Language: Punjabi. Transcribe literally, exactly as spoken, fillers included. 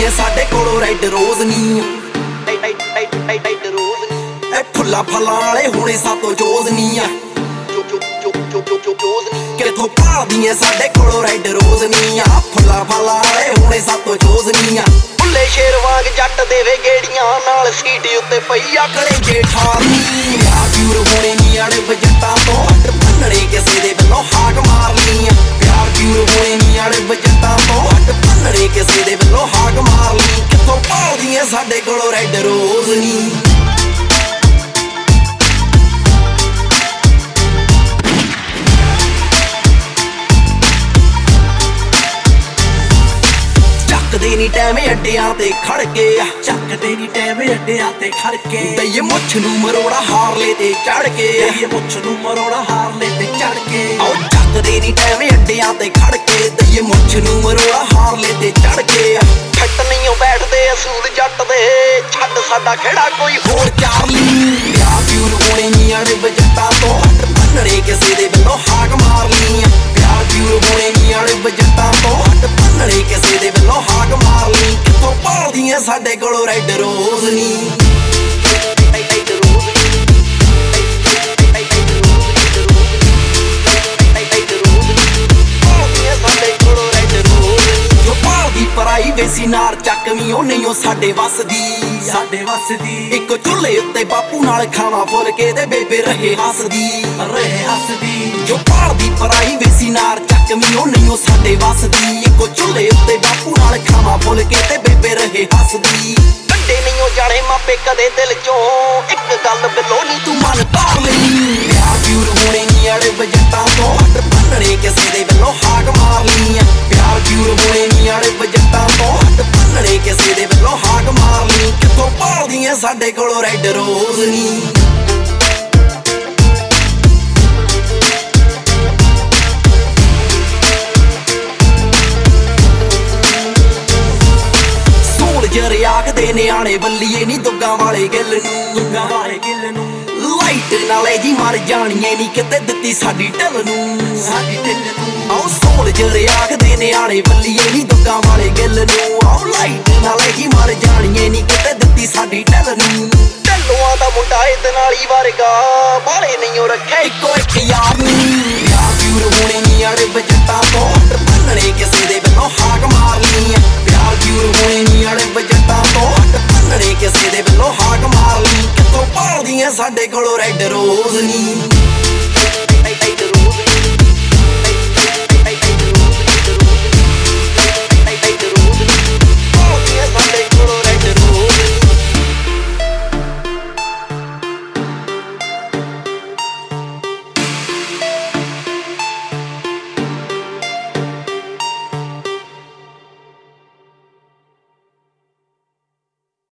ਭਾਲਦੀਆਂ ਸਾਡੇ ਕੋਲੋਂ ਰੈੱਡ ਰੋਜ਼ ਨੀ ਰੈੱਡ ਰੋਜ਼ ਨੀ ਐ ਫੁੱਲਾਂ ਫਲਾਂ ਵਾਲੇ ਹੋਣੇ ਸਾਤੋਂ ਚੋਜ਼ ਨੀ ਆ ਕਿਥੋਂ ਭਾਲਦੀਆਂ ਸਾਡੇ ਕੋਲੋਂ ਰੈੱਡ ਰੋਜ਼ ਨੀ ਆ ਫੁੱਲਾਂ ਫਲਾਂ ਵਾਲੇ ਹੋਣੇ ਸਾਤੋਂ ਚੋਜ਼ ਨੀ ਆ ਭੁੱਲੇ ਸ਼ੇਰ ਵਾਂਗ ਜੱਟ ਦੇਵੇ ਗੇੜੀਆਂ ਨਾਲ ਸੀਟ ਉੱਤੇ ਪਈ ਆ ਕਲੇ ਜੇਠਾਨੀ ਵਿਆਹ ਪਿਉਰ ਹੋਣੇ ਨੀ ਅੜੇ ਬਜਟਾਂ ਤੋਂ ਹੱਟ ਭੰਨਣੇ ਕਿਸੇ ਦੇ ਵੱਲੋਂ ਹਾਕ ਮਾਰਨੀ ਆ ਪਿਆਰ ਪਿਉਰ ਹੋਣੇ ਨੀ ਅੜੇ ਬਜਟਾਂ ਤੋਂ ਹੱਟ ਭੰਨਣੇ ਕਿਸੇ ਦੇ ਵੱਲੋਂ ਹਾਕ ਮਾਰਨੀ ਕਿਥੋਂ ਭਾਲਦੀਆਂ ਸਾਡੇ ਕੋਲੋਂ ਰੈੱਡ ਰੋਜ਼ ਨੀ ਚੱਕਦੇ ਨੀ ਟੈਵੇਂ ਅੱਡਿਆਂ ਤੇ ਖੜ ਕੇ ਚੱਕਦੇ ਨੀ ਟੈਵੇਂ ਅੱਡਿਆਂ ਤੇ ਖੜ ਕੇ ਦਈਏ ਮੁੱਛ ਨੂੰ ਮਰੋੜਾ ਹਾਰਲੇ ਤੇ ਚੜ ਕੇ ਦਈਏ ਮੁੱਛ ਨੂੰ ਮਰੋੜਾ ਹਾਰਲੇ ਤੇ ਚੜ ਕੇ ਆਓ ਚੱਕਦੇ ਨੀ ਟੈਵੇਂ ਅੱਡਿਆਂ ਤੇ ਖੜ ਕੇ ਦਈਏ ਮੁੱਛ ਨੂੰ ਮਰੋੜਾ ਹਾਰਲੇ ਤੇ ਚੜ ਕੇ ਫੱਟ ਨਹੀਂਓ ਬੈਠਦੇ ਅਸੂਲ ਜੱਟ ਦੇ ਛੱਡ ਸਾਡਾ ਖੇੜਾ ਕੋਈ ਹੋਰ ਚਾਰਲੀ ਵਿਆਹ ਪਿਉਰ ਹੋਣੇ ਨੀ ਅੜੇ ਬਜਟਾਂ ਤੋਂ ਹੱਟ ਭੰਨਣੇ ਕਿਸੇ ਦੇ ਵੱਲੋਂ ਹਾਕ ਮਾਰਨੀ ਆ ਪਿਆਰ ਪਿਉਰ ਹੋਣੇ ਨੀ ਅੜੇ ਬਜਟਾਂ ਤੋਂ ਹੱਟ ਭੰਨਣੇ ਕਿਸੇ ਦੇ ਵੱਲੋਂ ਹਾਕ ਮਾਰਨੀ ਕਿਥੋਂ ਭਾਲਦੀਆਂ ਸਾਡੇ ਕੋਲੋਂ ਰੈੱਡ ਰੋਜ਼ ਨੀ ਪਰਾਈ ਵੇਸੀ ਨਾਰ ਚੱਕਵੀਂ ਉਹ ਨਹੀਂ ਉਹ ਸਾਡੇ ਵੱਸਦੀ ਸਾਡੇ ਵੱਸਦੀ ਇੱਕ ਚੁੱਲ੍ਹੇ ਉੱਤੇ ਬਾਪੂ ਨਾਲ ਖਾਣਾ ਫੁੱਲ ਕੇ ਤੇ ਬੇਬੇ ਰਹੇ ਹੱਸਦੀ ਰਹੇ ਹੱਸਦੀ ਜੋ ਭਾਲਦੀ ਪਰਾਈ ਵੇਸੀ ਨਾਰ ਚੱਕਵੀਂ ਉਹ ਨਹੀਂ ਉਹ ਸਾਡੇ ਵੱਸਦੀ ਇੱਕ ਚੁੱਲ੍ਹੇ ਉੱਤੇ ਬਾਪੂ ਨਾਲ ਖਾਣਾ ਫੁੱਲ ਕੇ ਤੇ ਬੇਬੇ ਰਹੇ ਹੱਸਦੀ ਕੱਢੇ ਨਹੀਂ ਉਹ ਜਾਣੇ ਮਾਪੇ ਕਦੇ ਦਿਲ ਚੋਂ ਇੱਕ ਗੱਲ ਬਿੱਲੋ ਨੀ ਤੂੰ ਮਨ ਧਾਰ ਲਈ ਵਿਆਹ ਪਿਉਰ ਹੋਣੇ ਨੀ ਅੜੇ ਬਜਟਾਂ ਤੋਂ ਹੱਟ ਭੰਨਣੇ ਕਿਸੇ ਦੇ ਵੱਲੋਂ ਹਾਕ ਮਾਰਨੀ ਆ ਪਿਆਰ ਪਿਉਰ ਹੋਣੇ ਨੀ ਅੜੇ ਬਜਟਾਂ ਤੋਂ ਹੱਟ ਭੰਨਣੇ ਕਿਸੇ ਦੇ ਵੱਲੋਂ ਹਾਕ ਮਾਰਨੀ ਕਿਥੋਂ ਭਾਲਦੀਆਂ ਸਾਡੇ ਕੋਲੋਂ ਰੈੱਡ ਰੋਜ਼ ਨੀ ਜਰ ਆਖਦੇ ਨਿਆਣੇ ਬੱਲੀਏ ਨੀ ਦੁੱਗਾਂ ਵਾਲੇ ਗਿੱਲ ਨੂੰ ਦੁੱਗਾਂ ਵਾਲੇ ਗਿੱਲ ਨੂੰ ਲਾਈਟ ਨਾਲੇ ਜੀ ਮਰ ਜਾਣੀਏ ਨੀ ਕਿਤੇ ਦਿੱਤੀ ਸਾਡੀ ਢਿੱਲ ਨੂੰ ਸਾਡੀ ਢਿੱਲ ਨੂੰ ਆਓ ਸੋਲ ਜਰ ਆਖਦੇ ਨਿਆਣੇ ਬੱਲੀਏ ਨੀ ਦੁੱਗਾਂ ਵਾਲੇ ਗਿੱਲ ਨੂੰ ਆਓ ਲਾਈਟ ਨਾਲੇ ਜੀ ਮਰ ਜਾਣੀਏ ਨੀ ਕਿਤੇ ਦਿੱਤੀ ਸਾਡੀ ਢਿੱਲ ਨੂੰ ਢਿੱਲੋਆਂ ਦਾ ਮੁੰਡਾ ਇਹਦੇ ਨਾਲ ਹੀ ਵਰਗਾ ਬਾਲੇ ਨਹੀਂ ਰੱਖੇ ਇੱਕੋ ਇੱਕ ਯਾਰ ਨੀ ਵਿਆਹ ਪਿਉਰ ਹੋਣੇ ਨੀ ਅੜੇ ਬਜਟਾਂ ਤੋਂ ਹੱਟ ਭੰਨਣੇ ਕਿਸੇ ਦੇ ਵੱਲੋਂ ਹਾਕ ਮਾਰਨੀ ਆ ਪਿਆਰ ਪਿਉਰ ਹੋਣੇ ਨੀ ਅੜੇ ਬਜਟਾਂ ਤੋਂ ਹੱਟ ਭੰਨਣੇ ਕਿਸੇ ਦੇ ਵੱਲੋਂ ਹਾਕ ਮਾਰਨੀ ਕਿਥੋਂ ਭਾਲਦੀਆਂ ਸਾਡੇ ਕੋਲੋਂ ਰੈੱਡ ਰੋਜ਼ ਨੀ